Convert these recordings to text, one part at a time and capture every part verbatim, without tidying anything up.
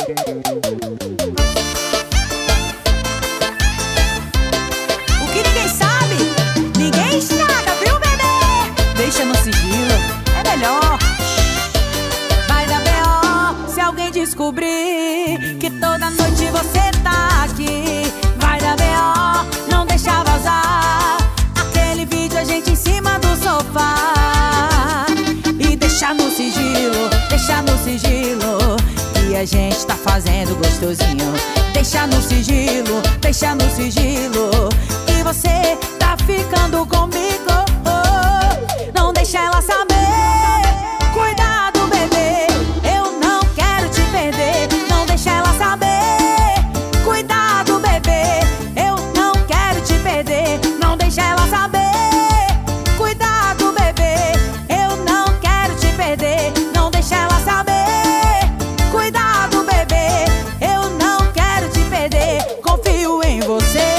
O que ninguém sabe, ninguém estraga, viu, bebê? Deixa no sigilo, é melhor. Vai dar B O se alguém descobrir que toda noite você tá aqui. Vai dar B O, não deixa vazar aquele vídeo, a gente em cima do sofá. E deixa no sigilo, deixa no sigilo, que a gente tá fazendo gostosinho. Deixa no sigilo, deixa no sigilo, que você tá ficando comigo. Não deixa ela saber. Cuidado, bebê, eu não quero te perder. Não deixa ela saber. Cuidado, bebê, eu não quero te perder. Não deixa ela saber. Cuidado, bebê, eu não quero te perder. Não deixa ela saber. Cuidado, bebê, eu não quero te perder. Confio em você.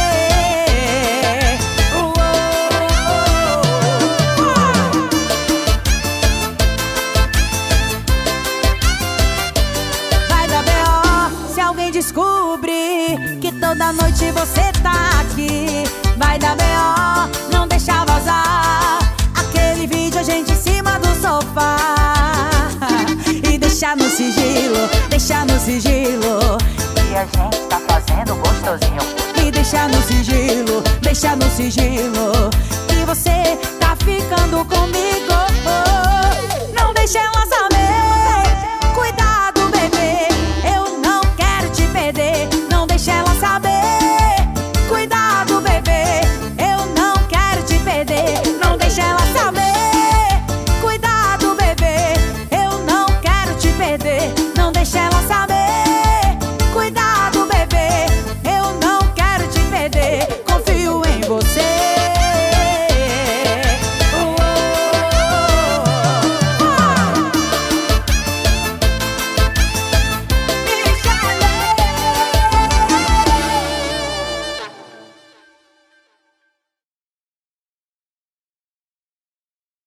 Descobrir que toda noite você tá aqui. Vai dar B O, não deixa vazar aquele vídeo, a gente em cima do sofá. E deixa no sigilo, deixa no sigilo, que a gente tá fazendo gostosinho. E deixa no sigilo, deixa no sigilo, que você tá ficando comigo. Não deixa ela saber.